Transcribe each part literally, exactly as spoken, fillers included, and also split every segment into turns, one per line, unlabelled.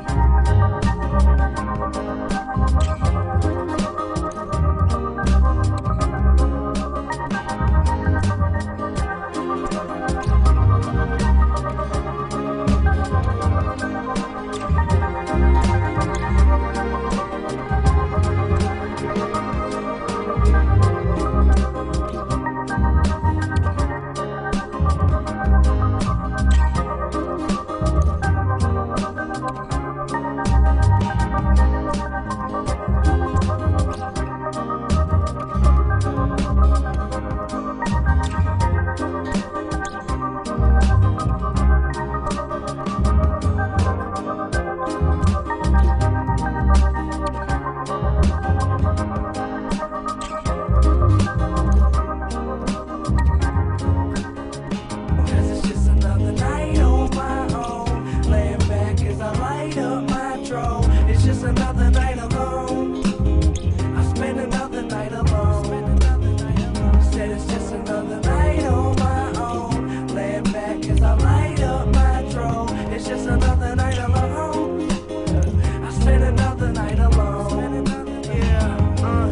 Another night alone. I spend another night alone. Said it's just another night on my own. Laying back as I light up my drone. It's just another night alone. I spend another night alone. Yeah, uh.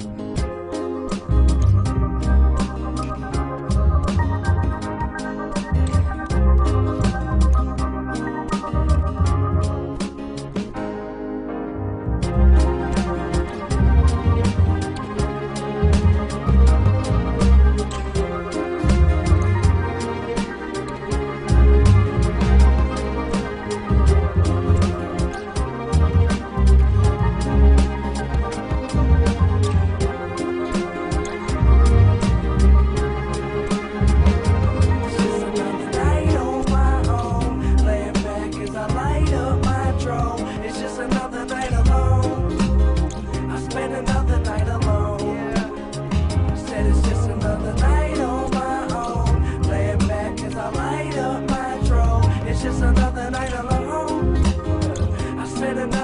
It's just another night alone. I spend another night alone. Yeah. Said it's just another night on my own. Laying back as I light up my drone. It's just another night alone. I spend another